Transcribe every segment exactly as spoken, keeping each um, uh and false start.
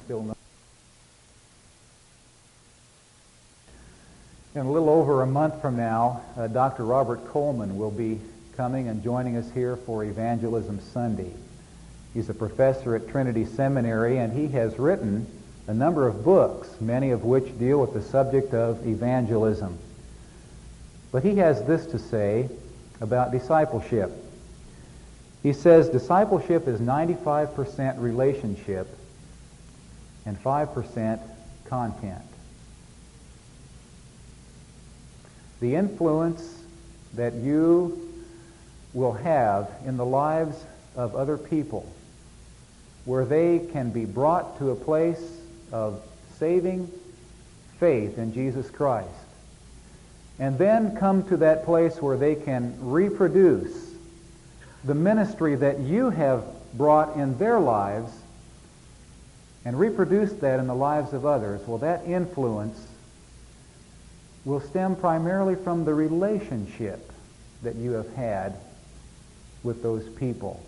still know. In a little over a month from now, uh, Doctor Robert Coleman will be coming and joining us here for Evangelism Sunday. He's a professor at Trinity Seminary, and he has written a number of books, many of which deal with the subject of evangelism. But he has this to say about discipleship. He says discipleship is ninety-five percent relationship and five percent content. The influence that you will have in the lives of other people, where they can be brought to a place of saving faith in Jesus Christ, and then come to that place where they can reproduce the ministry that you have brought in their lives and reproduce that in the lives of others. Well, that influence will stem primarily from the relationship that you have had with those people.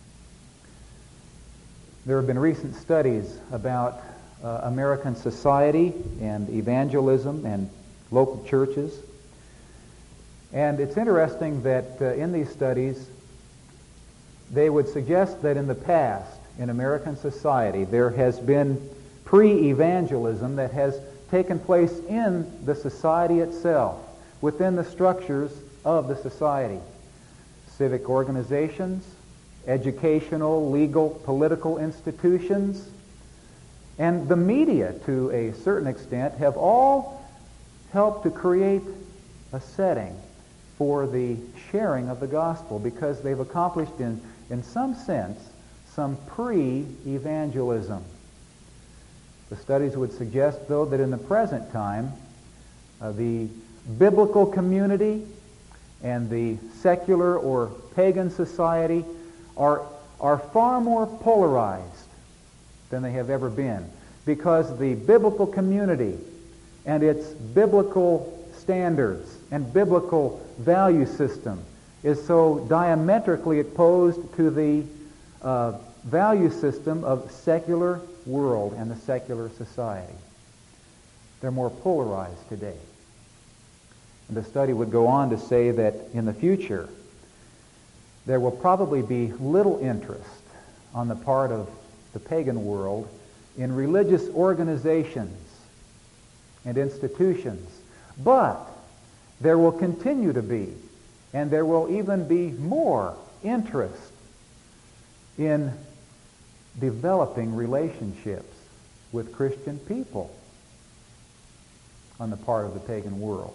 There have been recent studies about uh, American society and evangelism and local churches. And it's interesting that uh, in these studies, they would suggest that in the past, in American society, there has been pre-evangelism that has taken place in the society itself, within the structures of the society. Civic organizations, educational, legal, political institutions, and the media, to a certain extent, have all helped to create a setting for the sharing of the gospel, because they've accomplished in, in some sense, some pre-evangelism. The studies would suggest, though, that in the present time, uh, the biblical community and the secular or pagan society are, are far more polarized than they have ever been, because the biblical community and its biblical standards and biblical value system is so diametrically opposed to the uh, value system of secular world and the secular society. They're more polarized today. And the study would go on to say that in the future, there will probably be little interest on the part of the pagan world in religious organizations and institutions. But there will continue to be, and there will even be more interest in developing relationships with Christian people on the part of the pagan world.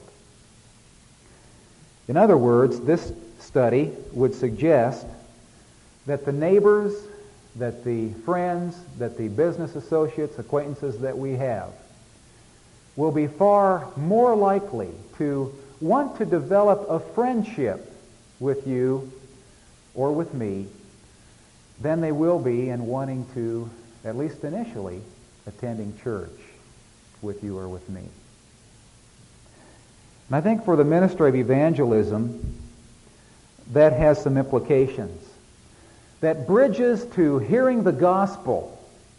In other words, this study would suggest that the neighbors, that the friends, that the business associates, acquaintances that we have will be far more likely to want to develop a friendship with you or with me than they will be in wanting to, at least initially, attending church with you or with me. And I think for the ministry of evangelism, that has some implications. That bridges to hearing the gospel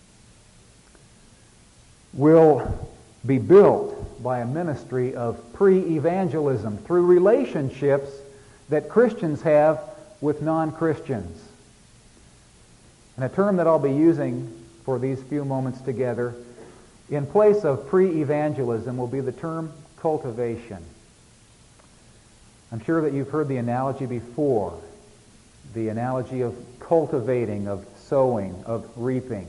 will be built by a ministry of pre-evangelism through relationships that Christians have with non-Christians. And a term that I'll be using for these few moments together in place of pre-evangelism will be the term cultivation. I'm sure that you've heard the analogy before, the analogy of cultivating, of sowing, of reaping.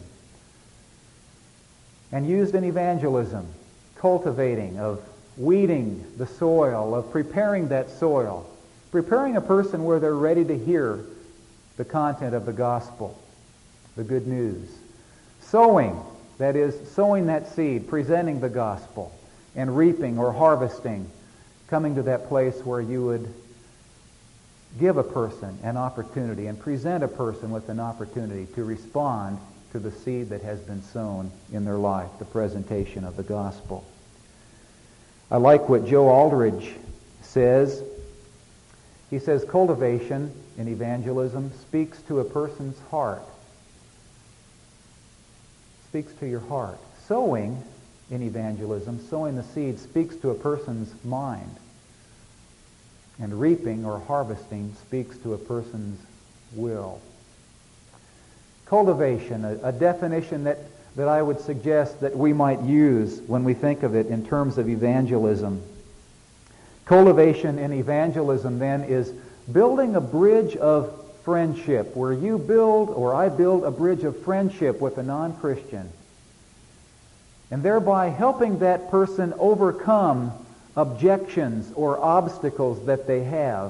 And used in evangelism, cultivating, of weeding the soil, of preparing that soil, preparing a person where they're ready to hear the content of the gospel, the good news. Sowing, that is, sowing that seed, presenting the gospel, and reaping or harvesting, coming to that place where you would give a person an opportunity and present a person with an opportunity to respond to the seed that has been sown in their life, the presentation of the gospel. I like what Joe Aldridge says. He says, cultivation in evangelism speaks to a person's heart. speaks to your heart. Sowing in evangelism, sowing the seed, speaks to a person's mind. And reaping or harvesting speaks to a person's will. Cultivation, a, a definition that, that I would suggest that we might use when we think of it in terms of evangelism. Cultivation in evangelism, then, is building a bridge of friendship, where you build, or I build, a bridge of friendship with a non-Christian, and thereby helping that person overcome objections or obstacles that they have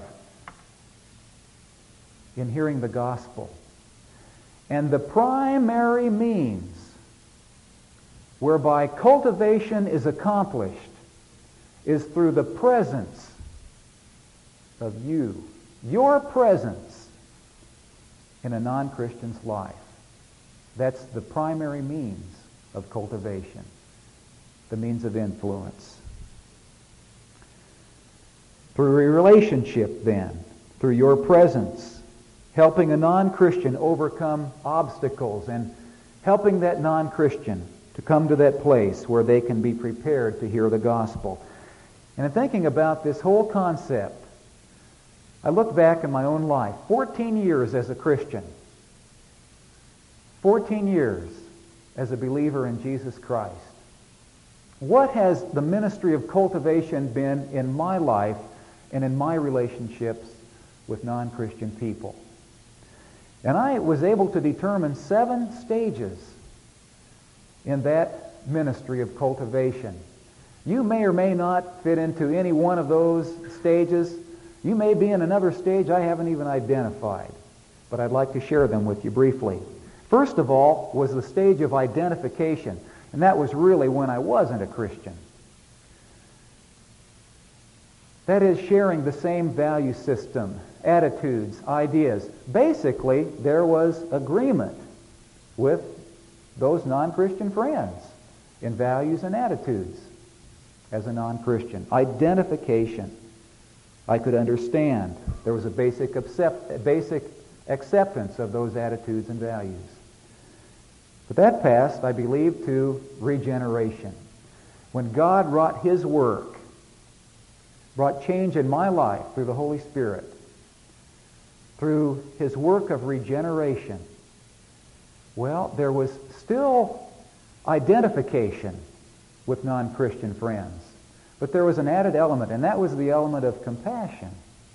in hearing the gospel. And the primary means whereby cultivation is accomplished is through the presence of you, your presence in a non-Christian's life. That's the primary means of cultivation, the means of influence. Through a relationship, then, through your presence, helping a non-Christian overcome obstacles and helping that non-Christian to come to that place where they can be prepared to hear the gospel. And in thinking about this whole concept, I look back in my own life, fourteen years as a Christian, fourteen years as a believer in Jesus Christ. What has the ministry of cultivation been in my life and in my relationships with non-Christian people? And I was able to determine seven stages in that ministry of cultivation. You may or may not fit into any one of those stages. You may be in another stage I haven't even identified, but I'd like to share them with you briefly. First of all was the stage of identification, and that was really when I wasn't a Christian. That is, sharing the same value system, attitudes, ideas. Basically, there was agreement with those non-Christian friends in values and attitudes as a non-Christian. Identification. I could understand. There was a basic, accept, basic acceptance of those attitudes and values. But that passed, I believe, to regeneration. When God wrought His work, brought change in my life through the Holy Spirit, through His work of regeneration, well, there was still identification with non-Christian friends. But there was an added element, and that was the element of compassion.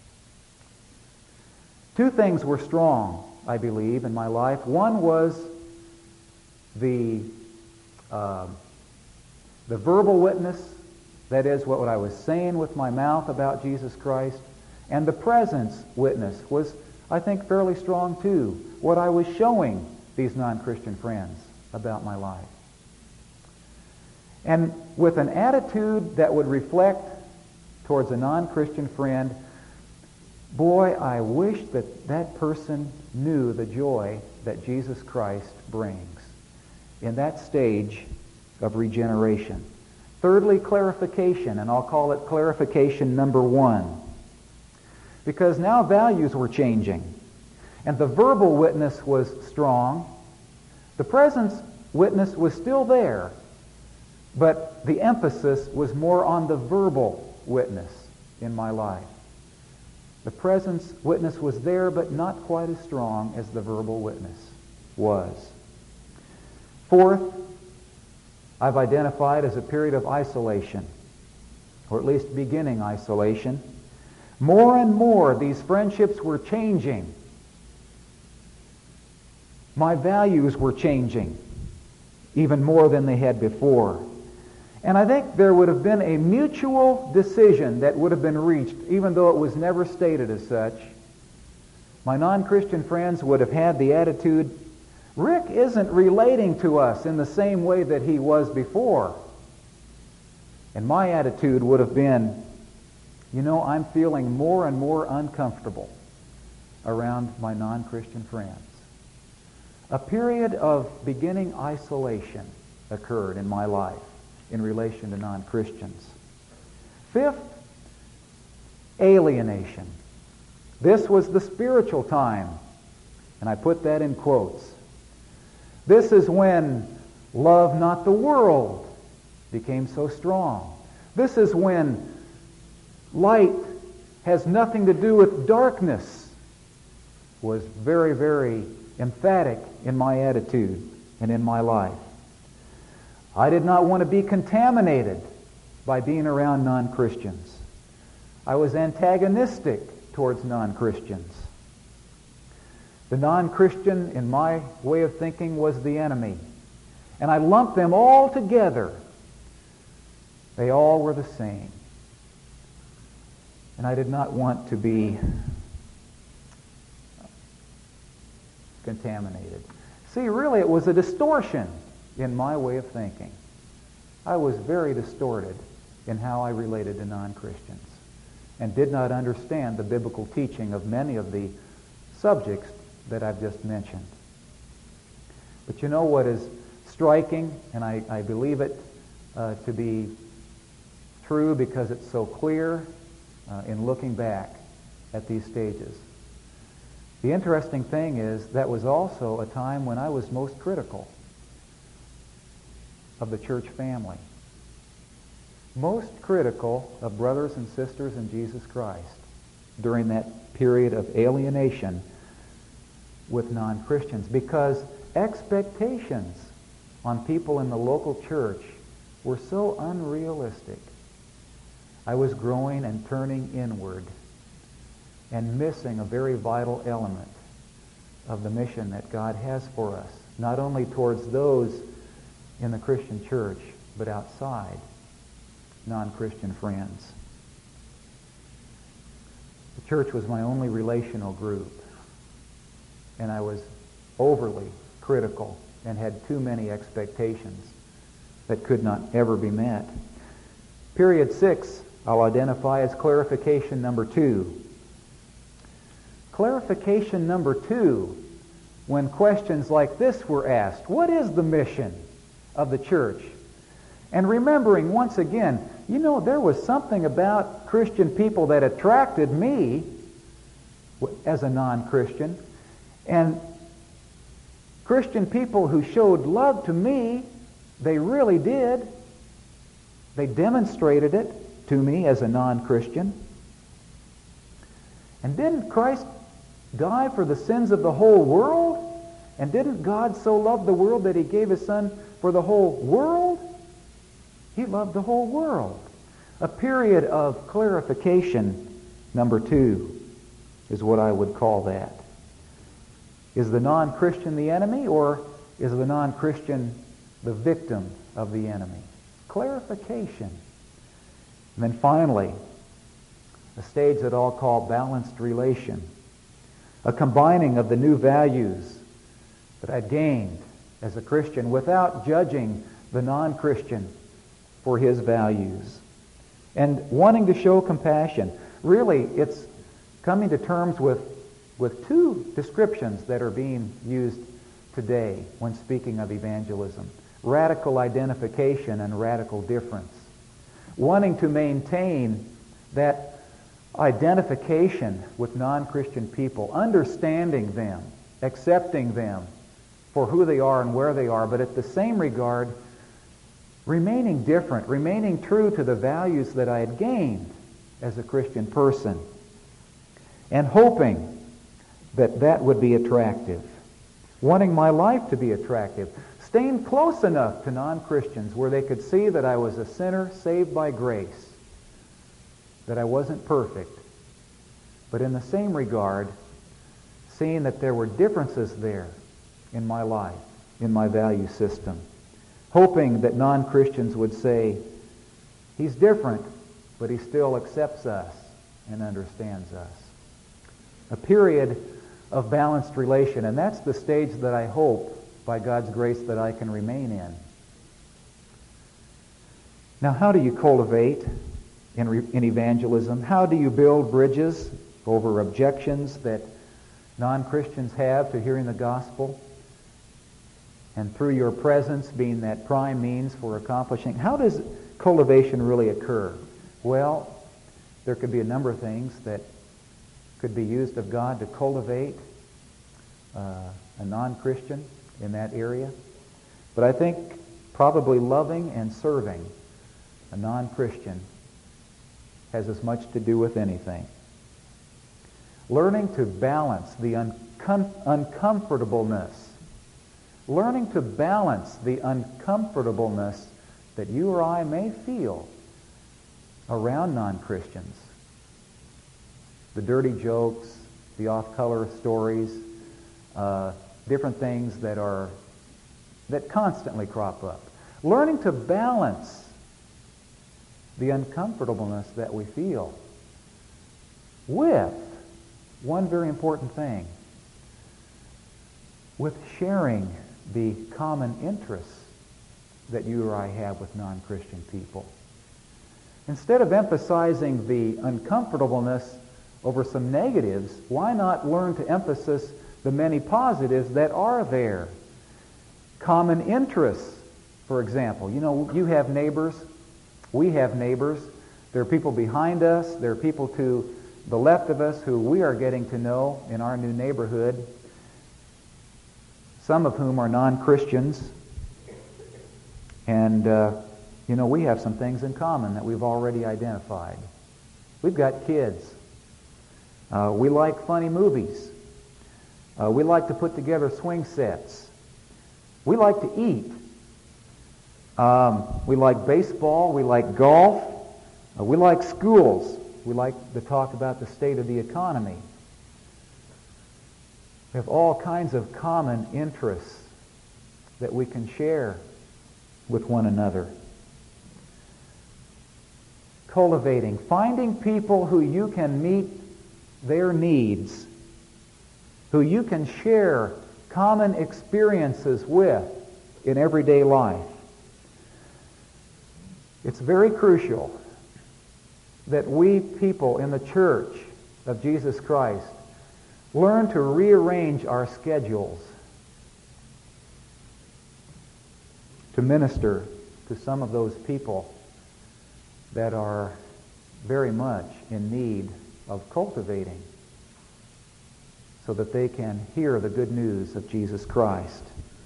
Two things were strong, I believe, in my life. One was the, uh, the verbal witness, that is, what I was saying with my mouth about Jesus Christ, and the presence witness was, I think, fairly strong too, what I was showing these non-Christian friends about my life. And with an attitude that would reflect towards a non-Christian friend, boy, I wish that that person knew the joy that Jesus Christ brings in that stage of regeneration. Thirdly, clarification, and I'll call it clarification number one. Because now values were changing, and the verbal witness was strong. The presence witness was still there, but the emphasis was more on the verbal witness in my life. The presence witness was there, but not quite as strong as the verbal witness was. Fourth, I've identified as a period of isolation, or at least beginning isolation. More and more, these friendships were changing. My values were changing, even more than they had before. And I think there would have been a mutual decision that would have been reached, even though it was never stated as such. My non-Christian friends would have had the attitude, Rick isn't relating to us in the same way that he was before. And my attitude would have been, you know, I'm feeling more and more uncomfortable around my non-Christian friends. A period of beginning isolation occurred in my life in relation to non-Christians. Fifth, alienation. This was the spiritual time, and I put that in quotes. This is when love not the world became so strong. This is when light has nothing to do with darkness was very, very emphatic in my attitude and in my life. I did not want to be contaminated by being around non-Christians. I was antagonistic towards non-Christians. The non-Christian, in my way of thinking, was the enemy. And I lumped them all together. They all were the same. And I did not want to be contaminated. See, really, it was a distortion in my way of thinking. I was very distorted in how I related to non-Christians and did not understand the biblical teaching of many of the subjects that I've just mentioned. But you know what is striking, and I, I believe it uh, to be true because it's so clear uh, in looking back at these stages. The interesting thing is that was also a time when I was most critical of the church family. Most critical of brothers and sisters in Jesus Christ during that period of alienation with non-Christians, because expectations on people in the local church were so unrealistic. I was growing and turning inward and missing a very vital element of the mission that God has for us, not only towards those in the Christian church, but outside non-Christian friends. The church was my only relational group, and I was overly critical and had too many expectations that could not ever be met. Period six, I'll identify as clarification number two. Clarification number two, when questions like this were asked, what is the mission of the church? And remembering once again, you know, there was something about Christian people that attracted me as a non-Christian. And Christian people who showed love to me, they really did. They demonstrated it to me as a non-Christian. And didn't Christ die for the sins of the whole world? And didn't God so love the world that he gave his Son for the whole world? He loved the whole world. A period of clarification, number two, is what I would call that. Is the non-Christian the enemy, or is the non-Christian the victim of the enemy? Clarification. And then finally, a stage that I'll call balanced relation. A combining of the new values that I gained as a Christian without judging the non-Christian for his values. And wanting to show compassion. Really, it's coming to terms with, with two descriptions that are being used today when speaking of evangelism. Radical identification and radical difference. Wanting to maintain that identification with non-Christian people, understanding them, accepting them for who they are and where they are, but at the same regard, remaining different, remaining true to the values that I had gained as a Christian person, and hoping that that would be attractive, wanting my life to be attractive, staying close enough to non-Christians where they could see that I was a sinner saved by grace, that I wasn't perfect, but in the same regard, seeing that there were differences there in my life, in my value system, hoping that non-Christians would say, he's different, but he still accepts us and understands us. A period of balanced relation, and that's the stage that I hope, by God's grace, that I can remain in. Now, how do you cultivate in, re- in evangelism? How do you build bridges over objections that non-Christians have to hearing the gospel? And through your presence being that prime means for accomplishing, how does cultivation really occur? Well, there could be a number of things that could be used of God to cultivate uh, a non-Christian in that area. But I think Probably loving and serving a non-Christian has as much to do with anything. Learning to balance the uncom- uncomfortableness. Learning to balance the uncomfortableness that you or I may feel around non-Christians. The dirty jokes, the off-color stories, uh, different things that are that constantly crop up. Learning to balance the uncomfortableness that we feel with one very important thing, with sharing the common interests that you or I have with non-Christian people. Instead of emphasizing the uncomfortableness over some negatives, why not learn to emphasize the many positives that are there? Common interests, for example. You know, you have neighbors, we have neighbors. There are people behind us, there are people to the left of us who we are getting to know in our new neighborhood, some of whom are non-Christians. And, uh, you know, we have some things in common that we've already identified. We've got kids. Uh, we like funny movies. Uh, we like to put together swing sets. We like to eat. Um, we like baseball. We like golf. Uh, we like schools. We like to talk about the state of the economy. We have all kinds of common interests that we can share with one another. Cultivating, finding people who you can meet their needs, who you can share common experiences with in everyday life. It's very crucial that we people in the church of Jesus Christ learn to rearrange our schedules to minister to some of those people that are very much in need of cultivating so that they can hear the good news of Jesus Christ.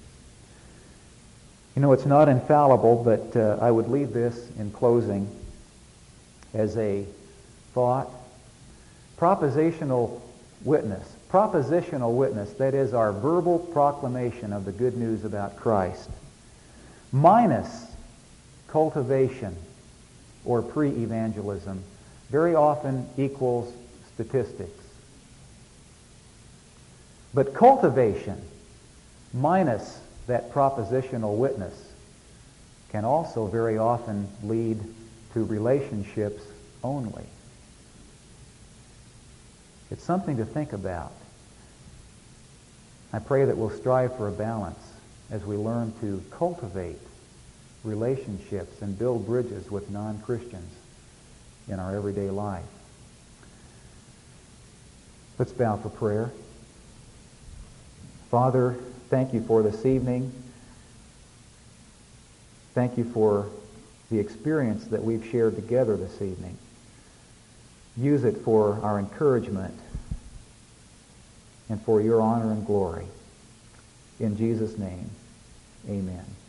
You know, it's not infallible, but uh, I would leave this in closing as a thought. Propositional witness. Propositional witness, that is our verbal proclamation of the good news about Christ, minus cultivation or pre-evangelism, very often equals statistics. But cultivation minus that propositional witness can also very often lead to relationships only. It's something to think about. I pray that we'll strive for a balance as we learn to cultivate relationships and build bridges with non-Christians in our everyday life. Let's bow for prayer. Father, thank you for this evening. Thank you for the experience that we've shared together this evening. Use it for our encouragement and for your honor and glory. In Jesus' name, amen.